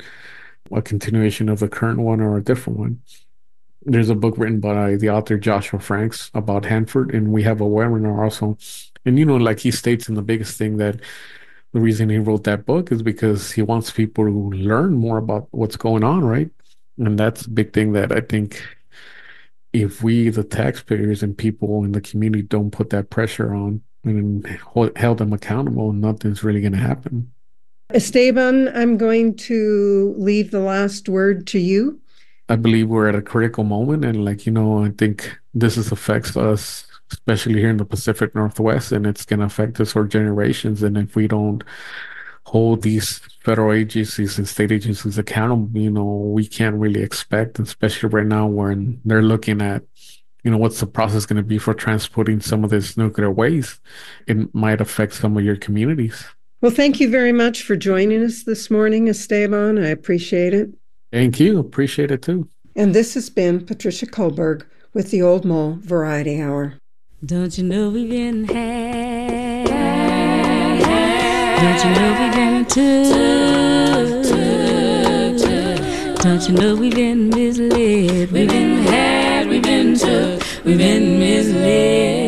a continuation of the current one or a different one. There's a book written by the author Joshua Franks about Hanford, and we have a webinar also. And, you know, like he states in the biggest thing that the reason he wrote that book is because he wants people to learn more about what's going on, right? And that's a big thing that I think if we, the taxpayers and people in the community, don't put that pressure on and hold, held them accountable, nothing's really going to happen. Esteban, I'm going to leave the last word to you. I believe we're at a critical moment, and like, you know, I think this is affects us, especially here in the Pacific Northwest, and it's going to affect us for generations. And if we don't hold these federal agencies and state agencies accountable, you know, we can't really expect, especially right now when they're looking at, you know, what's the process going to be for transporting some of this nuclear waste. It might affect some of your communities. Well, thank you very much for joining us this morning, Esteban. I appreciate it. Thank you. Appreciate it too. And this has been Patricia Kullberg with the Old Mole Variety Hour. Don't you know we've been had? Don't you know we've been took? Don't you know we've been misled? We've been had, we've been took, we've been misled.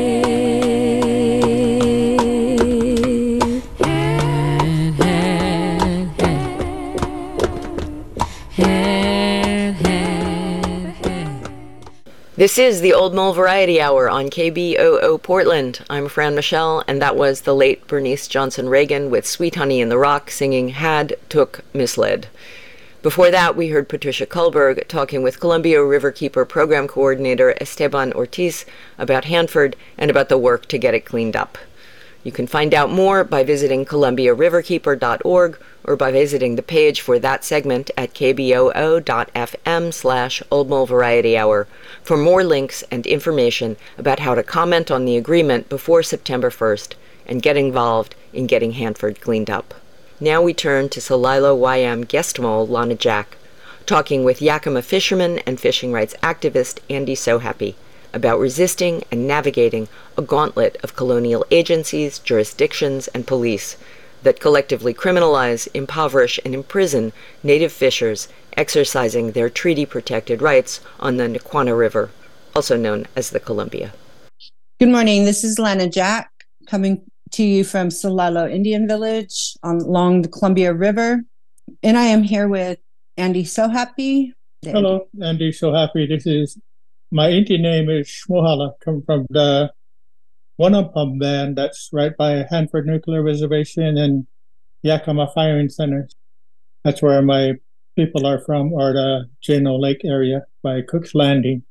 This is the Old Mole Variety Hour on K B O O Portland. I'm Fran Michelle, and that was the late Bernice Johnson Reagan with Sweet Honey in the Rock singing Had, Took, Misled. Before that, we heard Patricia Kullberg talking with Columbia Riverkeeper Program Coordinator Esteban Ortiz about Hanford and about the work to get it cleaned up. You can find out more by visiting Columbia Riverkeeper dot org or by visiting the page for that segment at k b o o dot f m slash Old Mole Variety Hour for more links and information about how to comment on the agreement before September first and get involved in getting Hanford cleaned up. Now we turn to Celilo Y M guest mole Lana Jack, talking with Yakima fisherman and fishing rights activist Andy Sohappy about resisting and navigating a gauntlet of colonial agencies, jurisdictions, and police that collectively criminalize, impoverish, and imprison native fishers exercising their treaty-protected rights on the Nquana River, also known as the Columbia. Good morning. This is Lana Jack coming to you from Solalo Indian Village on, along the Columbia River. And I am here with Andy So Happy. Hello, Andy So Happy. This is, my Indian name is Shmohala, come from the Wanapum band that's right by Hanford Nuclear Reservation and Yakima Firing Center. That's where my people are from, or the Jano Lake area by Cook's Landing.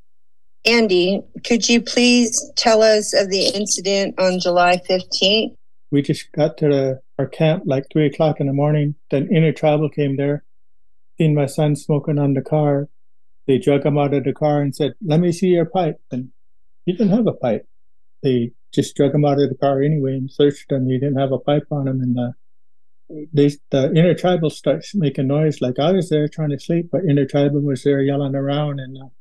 Andy, could you please tell us of the incident on July fifteenth? We just got to the, our camp like three o'clock in the morning. Then Intertribal came there, seen my son smoking on the car. They drug him out of the car and said, "Let me see your pipe." And he didn't have a pipe. They just drug him out of the car anyway and searched him. He didn't have a pipe on him. And uh, they, the Intertribal starts making noise like I was there trying to sleep, but Intertribal was there yelling around. And uh,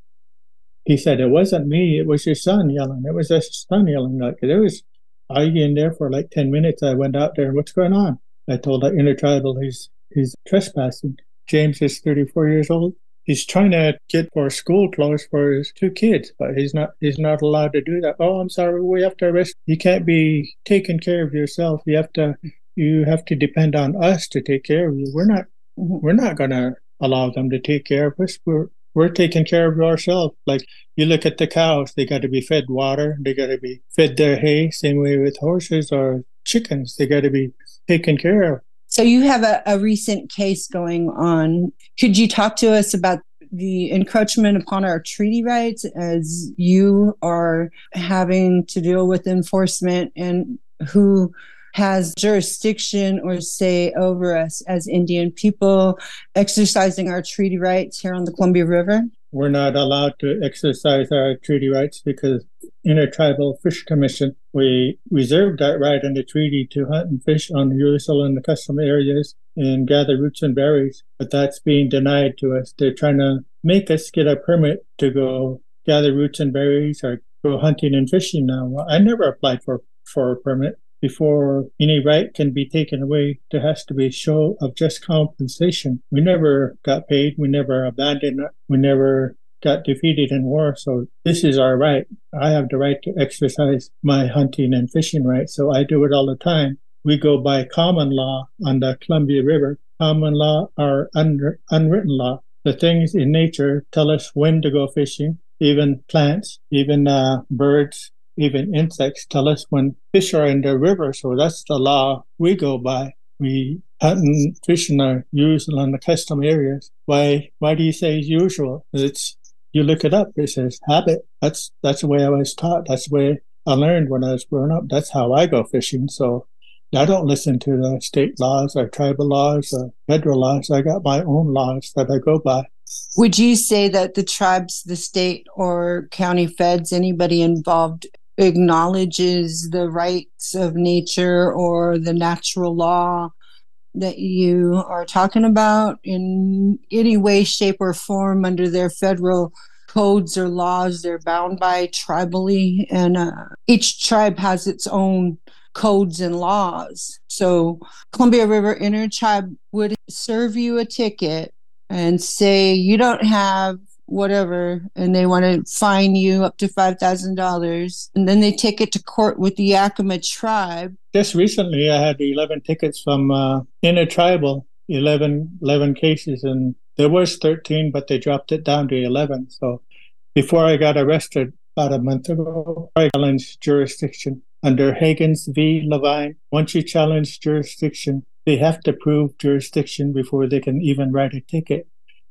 he said, "It wasn't me, it was your son yelling. It was your son yelling." Like, there was arguing there for like ten minutes. I went out there, "What's going on?" I told the Intertribal he's, he's trespassing. James is thirty-four years old. He's trying to get for school clothes for his two kids, but he's not he's not allowed to do that. "Oh, I'm sorry, we have to arrest you. You can't be taking care of yourself. You have to you have to depend on us to take care of you. We're not we're not gonna allow them to take care of us. We're we're taking care of ourselves." Like, you look at the cows, they gotta be fed water, they gotta be fed their hay, same way with horses or chickens, they gotta be taken care of. So you have a, a recent case going on. Could you talk to us about the encroachment upon our treaty rights as you are having to deal with enforcement, and who has jurisdiction or say over us as Indian people exercising our treaty rights here on the Columbia River? We're not allowed to exercise our treaty rights because Intertribal Fish Commission, we reserved that right in the treaty to hunt and fish on the Ursula and the custom areas and gather roots and berries, but that's being denied to us. They're trying to make us get a permit to go gather roots and berries or go hunting and fishing now. Well, I never applied for, for a permit. Before any right can be taken away, there has to be a show of just compensation. We never got paid. We never abandoned it. We never got defeated in war. So this is our right. I have the right to exercise my hunting and fishing rights. So I do it all the time. We go by common law on the Columbia River. Common law are under, unwritten law. The things in nature tell us when to go fishing. Even plants, even uh, birds, even insects tell us when fish are in the river. So that's the law we go by. We hunt and fish in our usual and the custom areas. Why why do you say usual? It's, you look it up, it says habit. That's that's the way I was taught. That's the way I learned when I was growing up. That's how I go fishing. So I don't listen to the state laws or tribal laws or federal laws. I got my own laws that I go by. Would you say that the tribes, the state or county feds, anybody involved, acknowledges the rights of nature or the natural law that you are talking about in any way, shape, or form under their federal codes or laws they're bound by tribally? And uh, each tribe has its own codes and laws. So Columbia River Intertribe would serve you a ticket and say you don't have whatever, and they want to fine you up to five thousand dollars, and then they take it to court with the Yakima tribe. Just recently, I had eleven tickets from uh, Intertribal, eleven, eleven cases, and there was thirteen, but they dropped it down to eleven. So before I got arrested about a month ago, I challenged jurisdiction under Higgins v. Levine. Once you challenge jurisdiction, they have to prove jurisdiction before they can even write a ticket.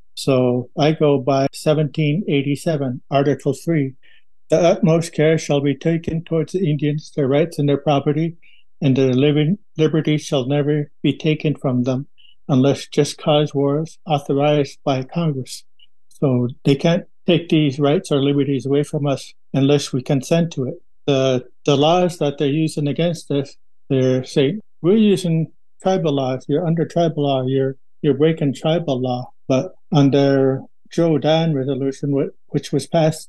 So I go by seventeen eighty-seven, Article three. The utmost care shall be taken towards the Indians, their rights and their property, and their living liberty shall never be taken from them unless just cause wars authorized by Congress. So they can't take these rights or liberties away from us unless we consent to it. The the laws that they're using against us, they're saying, we're using tribal laws, you're under tribal law, you're you're breaking tribal law. But under Joe Dan resolution, which was passed in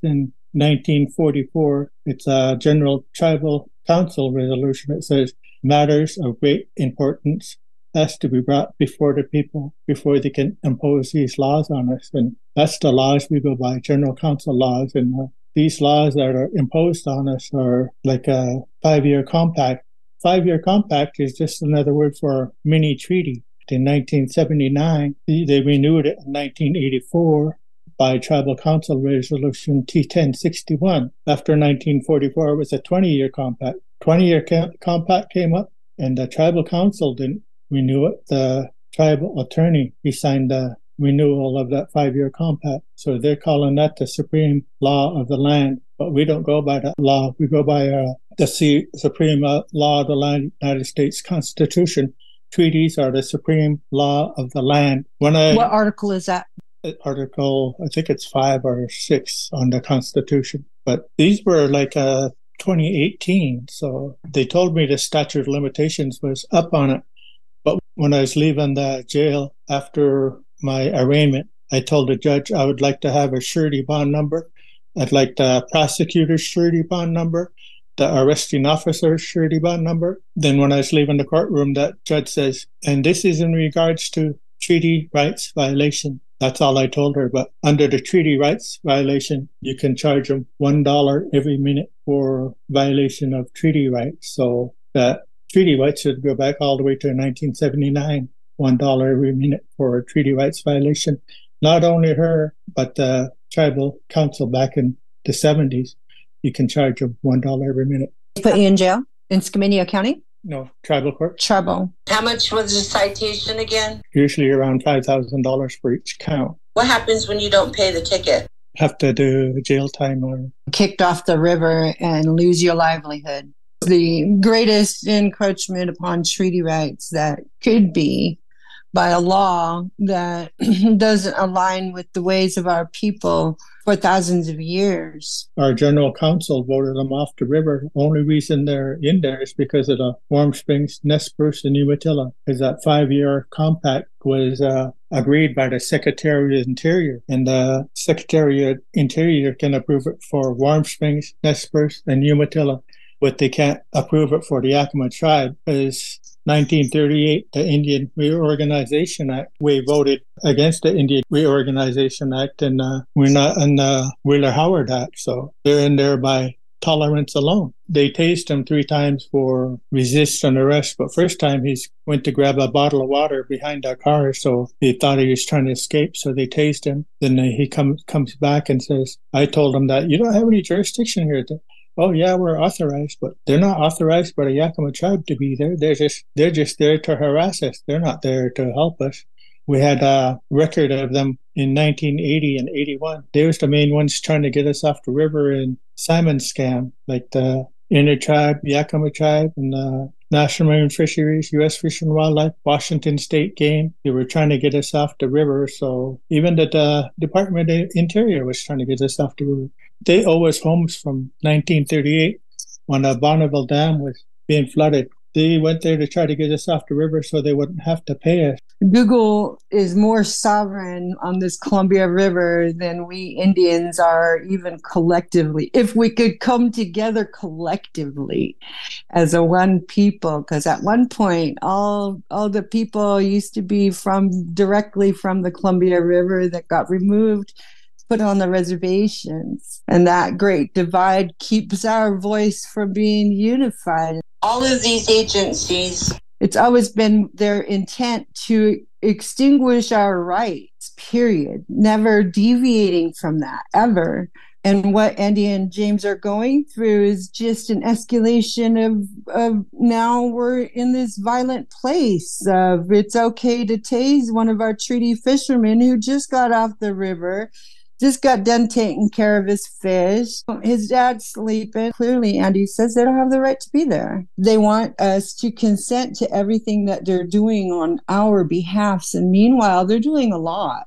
nineteen forty-four. It's a General Tribal Council resolution. It says matters of great importance has to be brought before the people before they can impose these laws on us. And that's the laws we go by, General Council laws. And uh, these laws that are imposed on us are like a five-year compact. Five-year compact is just another word for mini treaty. In nineteen seventy-nine, they renewed it in nineteen eighty-four by Tribal Council Resolution T ten sixty-one. After nineteen forty-four, it was a twenty-year compact. twenty-year compact came up, and the Tribal Council didn't renew it. The tribal attorney, he signed the renewal of that five-year compact. So they're calling that the supreme law of the land. But we don't go by that law. We go by uh, the C- supreme uh, law of the land, United States Constitution. Treaties are the supreme law of the land. When I, what article is that? Article, I think it's five or six on the Constitution. But these were like uh, twenty eighteen. So they told me the statute of limitations was up on it. But when I was leaving the jail after my arraignment, I told the judge I would like to have a surety bond number. I'd like the prosecutor's surety bond number, the arresting officer's surety bond number. Then when I was leaving the courtroom, that judge says, and this is in regards to treaty rights violation. That's all I told her. But under the treaty rights violation, you can charge them one dollar every minute for violation of treaty rights. So that treaty rights should go back all the way to nineteen seventy-nine, one dollar every minute for a treaty rights violation. Not only her, but the tribal council back in the seventies. You can charge them one dollar every minute. Put you in jail in Skamania County? No, tribal court. Tribal. How much was the citation again? Usually around five thousand dollars for each count. What happens when you don't pay the ticket? Have to do jail time or... Kicked off the river and lose your livelihood. The greatest encroachment upon treaty rights that could be by a law that doesn't align with the ways of our people for thousands of years. Our general council voted them off the river. Only reason they're in there is because of the Warm Springs, Nez Perce, and Umatilla, because that five-year compact was uh, agreed by the Secretary of Interior, and the Secretary of Interior can approve it for Warm Springs, Nez Perce, and Umatilla, but they can't approve it for the Yakima tribe because nineteen thirty-eight, the Indian Reorganization Act, we voted against the Indian Reorganization Act, and uh, we're not in the Wheeler-Howard Act, so they're in there by tolerance alone. They tased him three times for resist and arrest, but first time he went to grab a bottle of water behind our car, so they thought he was trying to escape, so they tased him. Then he comes comes back and says, I told him that you don't have any jurisdiction here. Oh yeah, we're authorized, but they're not authorized by the Yakima tribe to be there. They're just they're just there to harass us. They're not there to help us. We had a record of them in nineteen eighty and eighty-one. They was the main ones trying to get us off the river in salmon scam, like the Inner Tribe, Yakima Tribe, and the National Marine Fisheries, U S Fish and Wildlife, Washington State Game. They were trying to get us off the river. So even the uh, Department of Interior was trying to get us off the river. They owe us homes from nineteen thirty-eight when the Bonneville Dam was being flooded. They went there to try to get us off the river so they wouldn't have to pay us. Google is more sovereign on this Columbia River than we Indians are, even collectively. If we could come together collectively as a one people, because at one point, all all the people used to be from directly from the Columbia River that got removed, put on the reservations. And that great divide keeps our voice from being unified. All of these agencies, it's always been their intent to extinguish our rights, period, never deviating from that, ever. And what Andy and James are going through is just an escalation of, of now we're in this violent place of it's okay to tase one of our treaty fishermen who just got off the river, just got done taking care of his fish. His dad's sleeping. Clearly, Andy says they don't have the right to be there. They want us to consent to everything that they're doing on our behalfs. And meanwhile, they're doing a lot.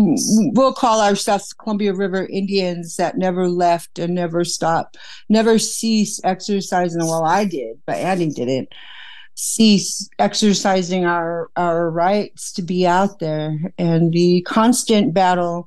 We'll call ourselves Columbia River Indians that never left and never stopped, never ceased exercising. Well, I did, but Andy didn't. Cease exercising our, our rights to be out there. And the constant battle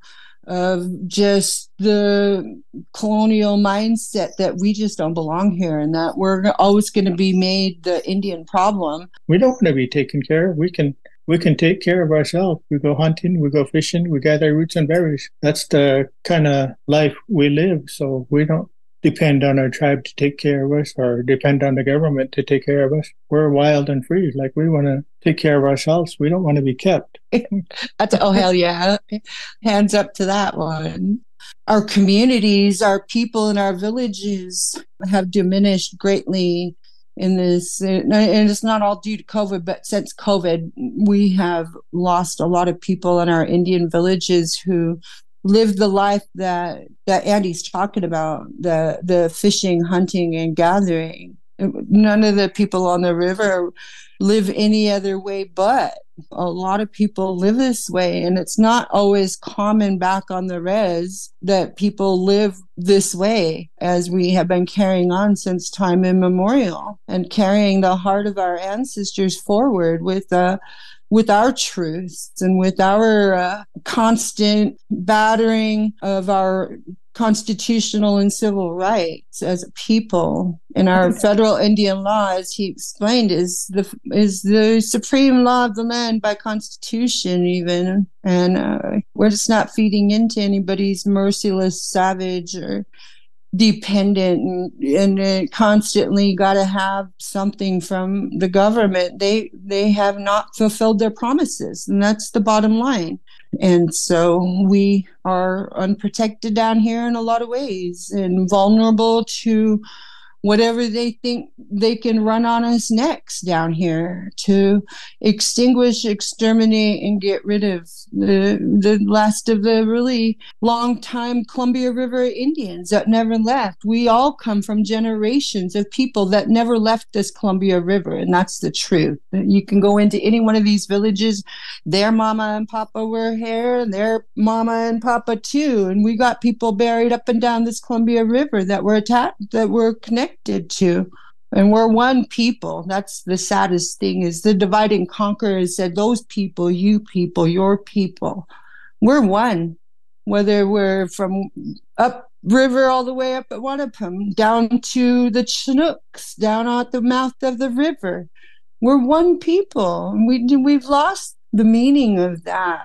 of just the colonial mindset that we just don't belong here and that we're always going to be made the Indian problem. We don't want to be taken care of. We can we can take care of ourselves. We go hunting, we go fishing, we gather roots and berries. That's the kind of life we live. So we don't depend on our tribe to take care of us or depend on the government to take care of us. We're wild and free. Like, we want to take care of ourselves. We don't want to be kept. That's, oh, hell yeah. Hands up to that one. Our communities, our people in our villages have diminished greatly in this. And it's not all due to COVID, but since COVID, we have lost a lot of people in our Indian villages who live the life that that Andy's talking about, the the fishing, hunting, and gathering. None of the people on the river live any other way, but a lot of people live this way, and it's not always common back on the res that people live this way, as we have been carrying on since time immemorial and carrying the heart of our ancestors forward with uh with our truths and with our uh, constant battering of our constitutional and civil rights as a people. And our federal Indian law, as he explained, is the is the supreme law of the land by constitution even. And uh, we're just not feeding into anybody's merciless, savage, or dependent, and, and uh, constantly got to have something from the government. They they have not fulfilled their promises, and that's the bottom line. And so we are unprotected down here in a lot of ways and vulnerable to whatever they think they can run on us next down here to extinguish, exterminate, and get rid of the the last of the really long-time Columbia River Indians that never left. We all come from generations of people that never left this Columbia River, and that's the truth. You can go into any one of these villages, their mama and papa were here, and their mama and papa too, and we got people buried up and down this Columbia River that were attached, that were connected to, and we're one people. That's the saddest thing, is the divide and conquer has said, those people, you people, your people, we're one, whether we're from up river all the way up at Wanapum down to the Chinooks down at the mouth of the river. We're one people. We, we've lost the meaning of that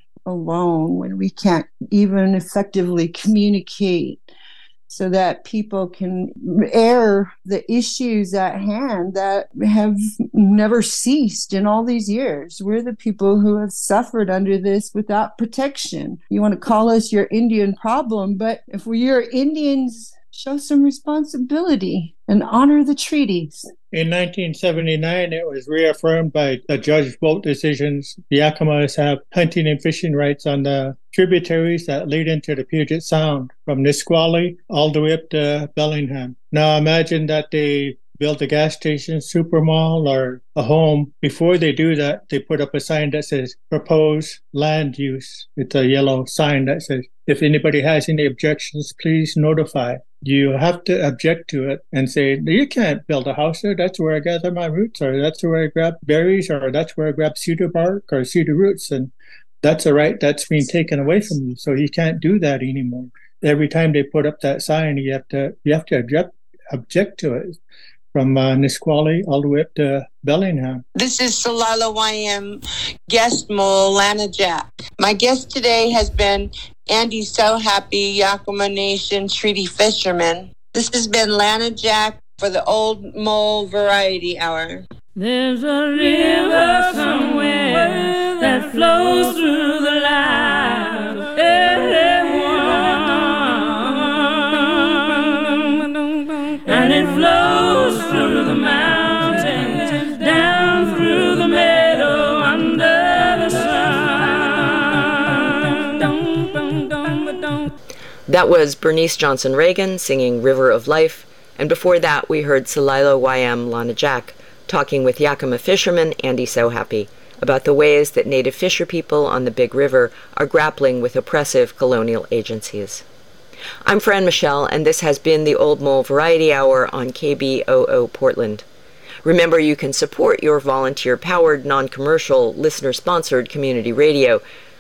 alone when we can't even effectively communicate so that people can air the issues at hand that have never ceased in all these years. We're the people who have suffered under this without protection. You want to call us your Indian problem, but if we're Indians, show some responsibility and honor the treaties. In nineteen seventy-nine, it was reaffirmed by the judge vote decisions. The Yakimas have hunting and fishing rights on the tributaries that lead into the Puget Sound from Nisqually all the way up to Bellingham. Now imagine that they build a gas station, super mall, or a home. Before they do that, they put up a sign that says proposed land use. It's a yellow sign that says, if anybody has any objections, please notify. You have to object to it and say, you can't build a house there. That's where I gather my roots, or that's where I grab berries, or that's where I grab cedar bark or cedar roots. And that's a right that's being taken away from you. So you can't do that anymore. Every time they put up that sign, you have to you have to object object to it. From uh, Nisqually all the way up to Bellingham. This is Salila Y M guest mole, Lana Jack. My guest today has been Andy So Happy, Yakima Nation Treaty Fisherman. This has been Lana Jack for the Old Mole Variety Hour. There's a river somewhere that flows through the life of everyone, and it flows through the mountains, down through the meadow, under the sun. That was Bernice Johnson Reagan singing River of Life, and before that we heard Salila Y M Lana Jack talking with Yakima fisherman Andy So Happy about the ways that native fisher people on the Big River are grappling with oppressive colonial agencies. I'm Fran Michelle, and this has been the Old Mole Variety Hour on K B O O Portland. Remember, you can support your volunteer-powered, non-commercial, listener-sponsored community radio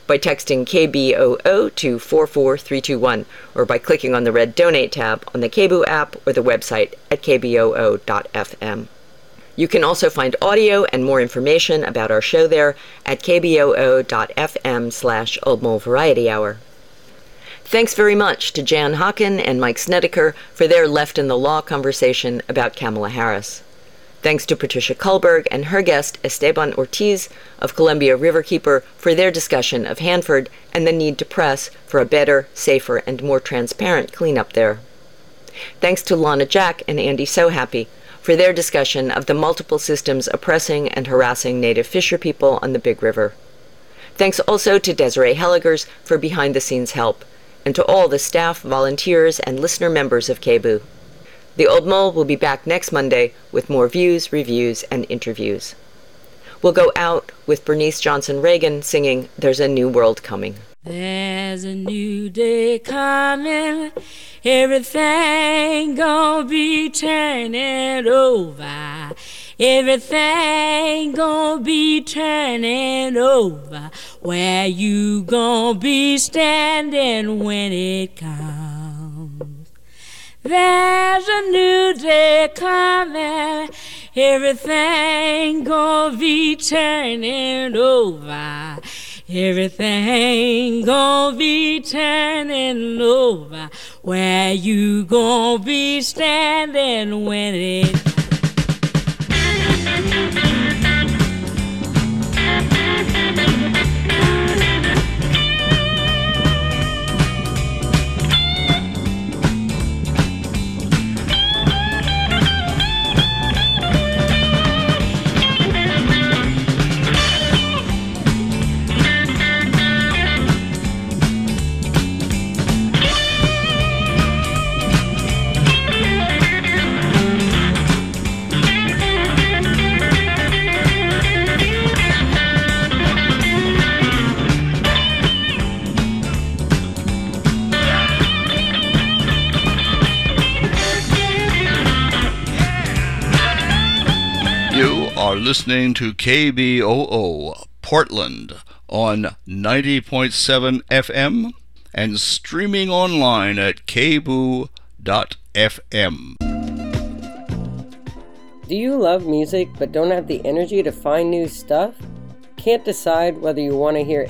by texting K B O O to four four three two one or by clicking on the red Donate tab on the K B O O app or the website at k b o o dot f m. You can also find audio and more information about our show there at k b o o dot f m slash Old Mole Variety Hour. Thanks very much to Jan Hockin and Mike Snedeker for their Left in the Law conversation about Kamala Harris. Thanks to Patricia Kullberg and her guest Esteban Ortiz of Columbia Riverkeeper for their discussion of Hanford and the need to press for a better, safer, and more transparent cleanup there. Thanks to Lana Jack and Andy So Happy for their discussion of the multiple systems oppressing and harassing Native fisher people on the Big River. Thanks also to Desiree Helligers for behind-the-scenes help, and to all the staff, volunteers, and listener members of K B O O. The Old Mole will be back next Monday with more views, reviews, and interviews. We'll go out with Bernice Johnson Reagan singing There's a New World Coming. There's a new day coming, everything gonna be turning over. Everything gonna be turning over. Where you gonna be standing when it comes? There's a new day coming, everything gonna be turning over. Everything gonna be turning over. Where you gonna be standing when it are listening to K B O O Portland on ninety point seven F M and streaming online at k b o o dot f m. Do you love music but don't have the energy to find new stuff? Can't decide whether you want to hear